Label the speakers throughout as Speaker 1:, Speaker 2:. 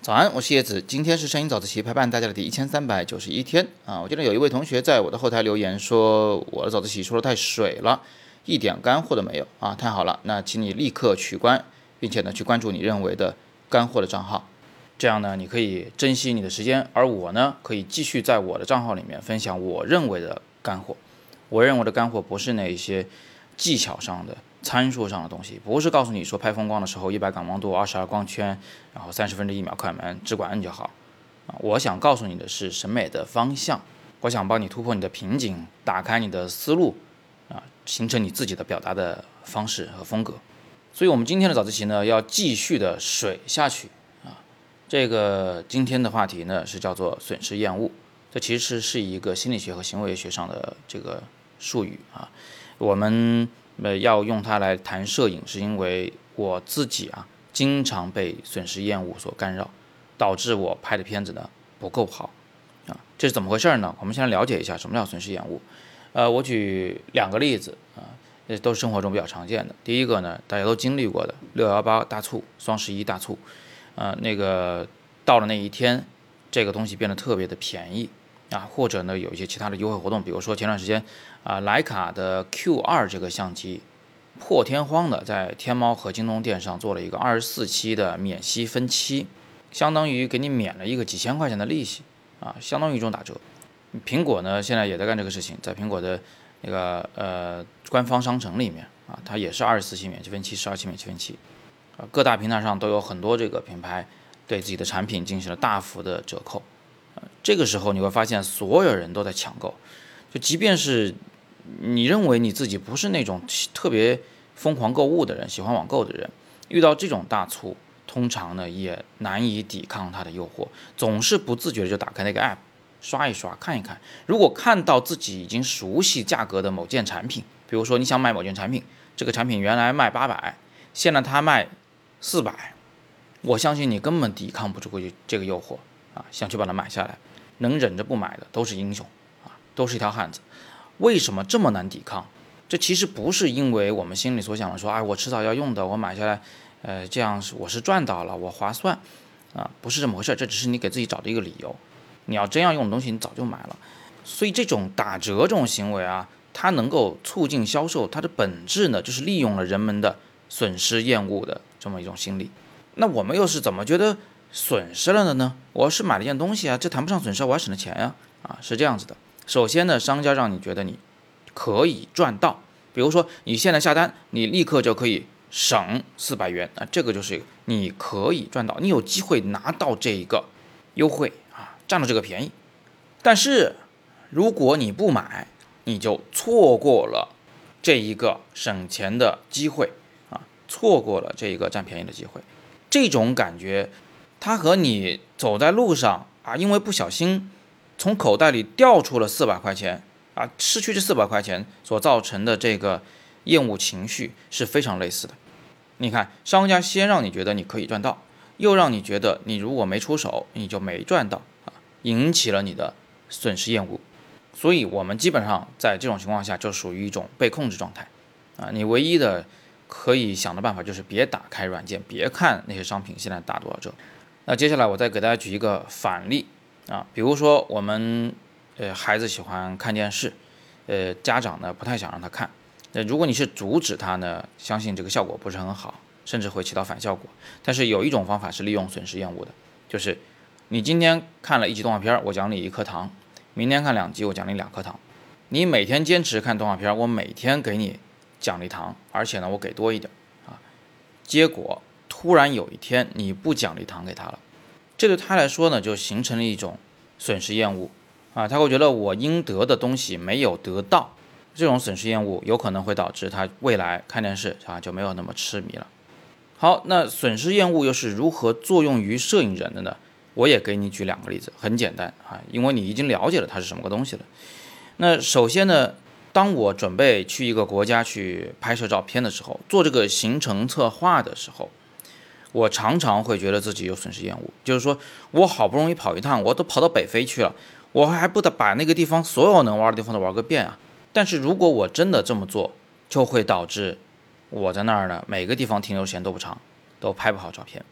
Speaker 1: 早安，我是叶子。今天是摄影早自习陪伴大家的第1391天啊！我记得有一位同学在我的后台留言说，我的早自习说的太水了，一点干货都没有啊！太好了，那请你立刻取关，并且呢去关注你认为的干货的账号，这样呢你可以珍惜你的时间，而我呢可以继续在我的账号里面分享我认为的干货。我认为的干货不是那些技巧上的参数上的东西，不是告诉你说拍风光的时候100感光度22光圈，然后1/30秒快门，只管摁就好我想告诉你的是审美的方向，我想帮你突破你的瓶颈，打开你的思路形成你自己的表达的方式和风格。所以我们今天的早自习呢要继续的水下去这个今天的话题呢是叫做损失厌恶，这其实是一个心理学和行为学上的这个术语我们要用它来谈摄影，是因为我自己经常被损失厌恶所干扰，导致我拍的片子呢不够好这是怎么回事呢？我们先来了解一下什么叫损失厌恶。我举2个例子都是生活中比较常见的。第一个呢，大家都经历过的618大促、双11大促那个到了那一天，这个东西变得特别的便宜或者呢有一些其他的优惠活动，比如说前段时间徕卡的 Q2 这个相机破天荒的在天猫和京东店上做了一个24期的免息分期，相当于给你免了一个几千块钱的利息相当于一种打折。苹果呢现在也在干这个事情，在苹果的那个官方商城里面它也是24期免息分期、12期免息分期各大平台上都有很多这个品牌对自己的产品进行了大幅的折扣这个时候你会发现所有人都在抢购，就即便是你认为你自己不是那种特别疯狂购物的人，喜欢网购的人，遇到这种大促通常呢也难以抵抗它的诱惑，总是不自觉的就打开那个 app 刷一刷看一看。如果看到自己已经熟悉价格的某件产品，比如说你想买某件产品，这个产品原来卖800，现在它卖400，我相信你根本抵抗不住这个诱惑想去把它买下来。能忍着不买的都是英雄都是一条汉子。为什么这么难抵抗？这其实不是因为我们心里所想的说我迟早要用的，我买下来这样我是赚到了，我划算不是这么回事。这只是你给自己找的一个理由，你要真要用的东西你早就买了。所以这种打折这种行为它能够促进销售，它的本质呢就是利用了人们的损失厌恶的这么一种心理。那我们又是怎么觉得损失了的呢？我是买了一件东西这谈不上损失，我还省了钱是这样子的。首先呢，商家让你觉得你可以赚到，比如说你现在下单，你立刻就可以省400元这个就是你可以赚到，你有机会拿到这个优惠占到这个便宜。但是如果你不买，你就错过了这一个省钱的机会错过了这一个占便宜的机会。这种感觉它和你走在路上因为不小心从口袋里掉出了400块钱失去这400块钱所造成的这个厌恶情绪是非常类似的。你看，商家先让你觉得你可以赚到，又让你觉得你如果没出手你就没赚到引起了你的损失厌恶。所以我们基本上在这种情况下就属于一种被控制状态你唯一的可以想的办法就是别打开软件，别看那些商品现在打多少折。那接下来我再给大家举一个反例比如说我们孩子喜欢看电视家长呢不太想让他看如果你是阻止他呢，相信这个效果不是很好，甚至会起到反效果。但是有一种方法是利用损失厌恶的，就是你今天看了1集动画片，我奖励1颗糖，明天看2集我奖励2颗糖。你每天坚持看动画片，我每天给你奖励糖，而且呢我给多一点结果突然有一天你不奖励糖给他了，这对他来说呢就形成了一种损失厌恶他会觉得我应得的东西没有得到。这种损失厌恶有可能会导致他未来看电视就没有那么痴迷了。好，那损失厌恶又是如何作用于摄影人的呢？我也给你举2个例子，很简单因为你已经了解了它是什么个东西了。那首先呢，当我准备去一个国家去拍摄照片的时候，做这个行程策划的时候，我常常会觉得自己有损失厌恶，就是说我好不容易跑一趟，我都跑到北非去了，我还不得把那个地方所有能玩的地方都玩个遍但是如果我真的这么做，就会导致我在那儿呢每个地方停留时间都不长，都拍不好照片。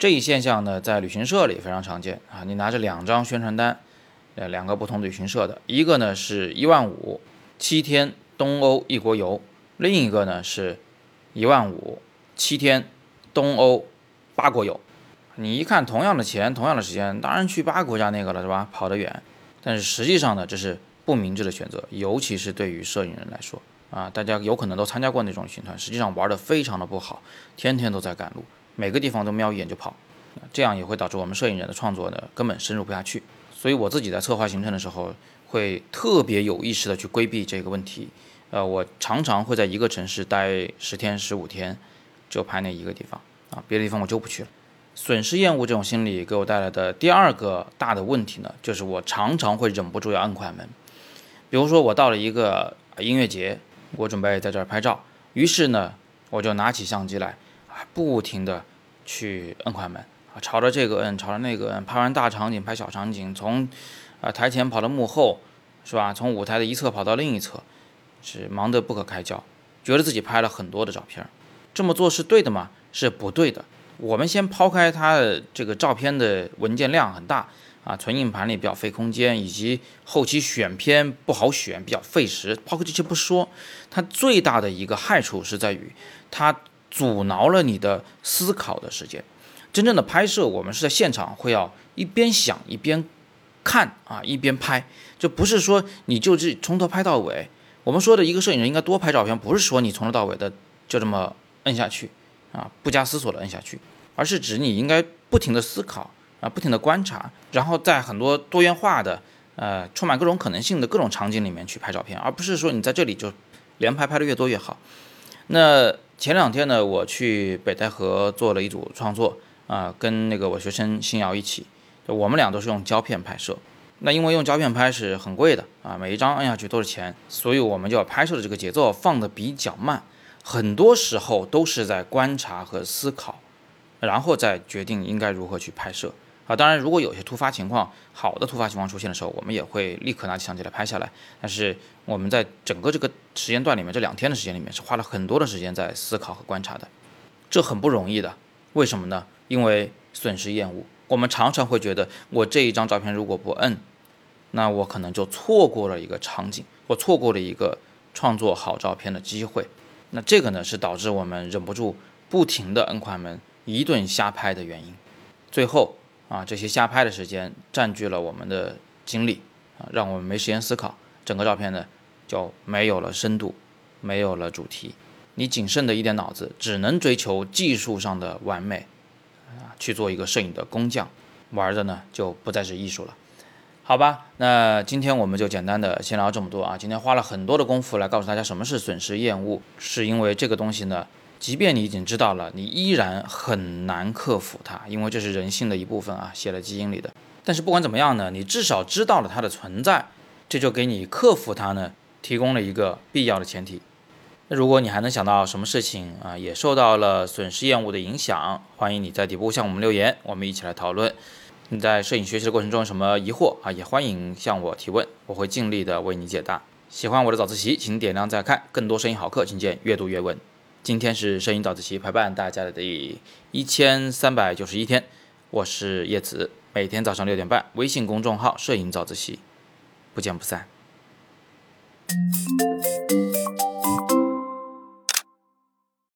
Speaker 1: 这一现象呢，在旅行社里非常常见啊。你拿着2张宣传单，2个不同的旅行社的，一个呢是15000 7天东欧1国游，另一个呢是15000 7天东欧8国游。你一看同样的钱，同样的时间，当然去8个国家那个了，是吧？跑得远。但是实际上呢，这是不明智的选择，尤其是对于摄影人来说啊，大家有可能都参加过那种旅行团，实际上玩得非常的不好，天天都在赶路，每个地方都瞄一眼就跑，这样也会导致我们摄影人的创作呢根本深入不下去。所以我自己在策划行程的时候，会特别有意识的去规避这个问题。我常常会在一个城市待10天15天，就拍那一个地方啊，别的地方我就不去了。损失厌恶这种心理给我带来的第2个大的问题呢，就是我常常会忍不住要按快门。比如说我到了一个音乐节，我准备在这儿拍照，于是呢，我就拿起相机来，不停的去摁快门啊，朝着这个摁，朝着那个摁，拍完大场景，拍小场景，从台前跑到幕后，是吧？从舞台的一侧跑到另一侧，是忙得不可开交，觉得自己拍了很多的照片。这么做是对的吗？是不对的。我们先抛开它的这个照片的文件量很大啊，存硬盘里比较费空间，以及后期选片不好选，比较费时，抛开这些不说，它最大的一个害处是在于它阻挠了你的思考的时间。真正的拍摄，我们是在现场会要一边想一边看啊，一边拍，这不是说你就是从头拍到尾。我们说的一个摄影人应该多拍照片，不是说你从头到尾的就这么摁下去啊，不加思索的摁下去，而是指你应该不停的思考啊，不停的观察，然后在很多多元化的充满各种可能性的各种场景里面去拍照片，而不是说你在这里就连拍的越多越好。那前2天呢，我去北戴河做了一组创作啊，跟那个我学生新瑶一起，我们俩都是用胶片拍摄。那因为用胶片拍是很贵的啊，每一张按下去都是钱，所以我们就要拍摄的这个节奏放得比较慢，很多时候都是在观察和思考，然后再决定应该如何去拍摄啊。当然，如果有些突发情况，好的突发情况出现的时候，我们也会立刻拿起相机来拍下来。但是我们在整个这个时间段里面，这2天的时间里面，是花了很多的时间在思考和观察的，这很不容易的。为什么呢？因为损失厌恶，我们常常会觉得，我这一张照片如果不摁，那我可能就错过了一个场景，我错过了一个创作好照片的机会。那这个呢，是导致我们忍不住不停的摁快门，一顿瞎拍的原因。最后啊，这些瞎拍的时间占据了我们的精力啊，让我们没时间思考，整个照片呢就没有了深度，没有了主题。你仅剩的一点脑子，只能追求技术上的完美啊，去做一个摄影的工匠，玩的呢就不再是艺术了。好吧，那今天我们就简单的先聊这么多啊。今天花了很多的功夫来告诉大家什么是损失厌恶，是因为这个东西呢，即便你已经知道了，你依然很难克服它，因为这是人性的一部分啊，写了基因里的。但是不管怎么样呢，你至少知道了它的存在，这就给你克服它呢提供了一个必要的前提。那如果你还能想到什么事情啊，也受到了损失厌恶的影响，欢迎你在底部向我们留言，我们一起来讨论。你在摄影学习的过程中有什么疑惑啊，也欢迎向我提问，我会尽力的为你解答。喜欢我的早自习，请点亮再看，更多摄影好课，请见阅读原文。今天是摄影早自习陪伴大家的第1391天，我是叶子，每天早上6点半，微信公众号摄影早自习，不见不散。